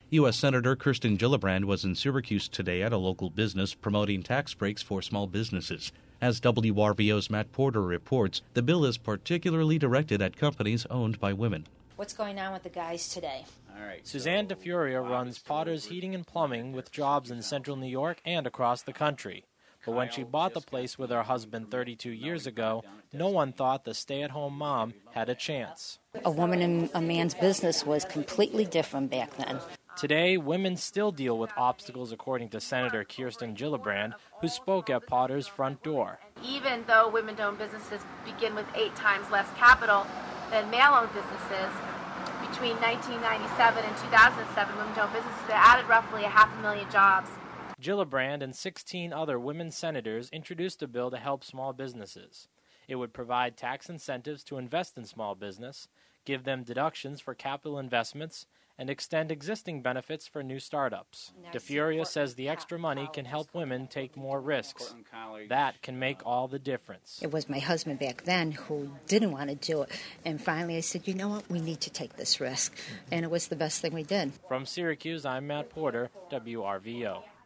U.S. Senator Kirsten Gillibrand was in Syracuse today at a local business promoting tax breaks for small businesses. As WRVO's Matt Porter reports, the bill is particularly directed at companies owned by women. What's going on with the guys today? All right, Suzanne DeFuria runs Potter's Heating and Plumbing with jobs in central New York and across the country. But when she bought the place with her husband 32 years ago, no one thought the stay-at-home mom had a chance. A woman in a man's business was completely different back then. Today, women still deal with obstacles, according to Senator Kirsten Gillibrand, who spoke at Potter's front door. Even though women-owned businesses begin with 8 times less capital than male-owned businesses, between 1997 and 2007, women-owned businesses added roughly 500,000 jobs. Gillibrand and 16 other women senators introduced a bill to help small businesses. It would provide tax incentives to invest in small business, give them deductions for capital investments, and extend existing benefits for new startups. DeFuria says the extra money can help women take more risks. That can make all the difference. It was my husband back then who didn't want to do it. And finally I said, you know what, we need to take this risk. And it was the best thing we did. From Syracuse, I'm Matt Porter, WRVO.